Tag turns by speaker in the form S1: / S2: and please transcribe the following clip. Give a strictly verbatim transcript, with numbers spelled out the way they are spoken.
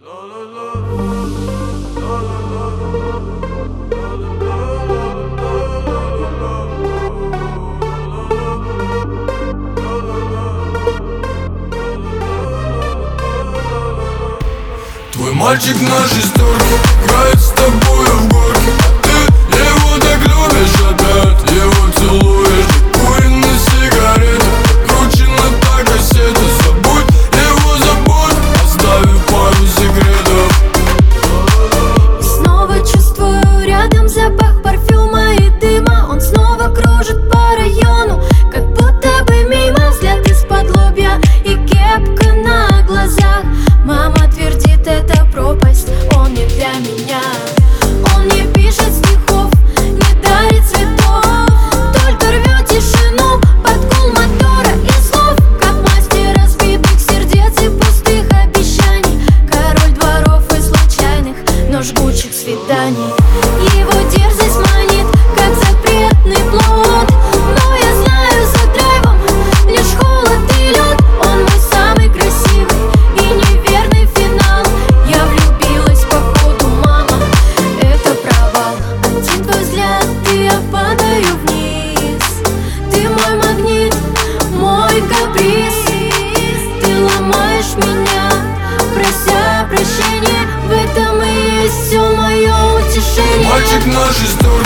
S1: Твой мальчик на шестерке играет с тобой в горке, а ты его так любишь, опять его целуешь. Куриные сигареты, кручена та кассета. Забудь его, забудь, оставив пару секретов.
S2: И снова чувствую рядом запах парфюма и дыма. Он снова кружит по району, как будто бы мимо. Взгляд из-под лобья и кепка на глазах. Мама твердит, это пропасть, он не для меня. Он не пишет стихов, не дарит цветов, только рвет тишину под гул мотора и слов. Как мастер разбитых сердец и пустых обещаний, король дворов и случайных, но жгучих свиданий. Его дерзость манит, как запретный плод, но я знаю, за драйвом лишь холод и лед. Он мой самый красивый и неверный финал. Я влюбилась походу, мама, это провал. Один твой взгляд, и я падаю вниз. Ты мой магнит, мой каприз. Ты ломаешь меня, прося прощения. В этом и есть все мое утешение.
S1: Мальчик на шестерке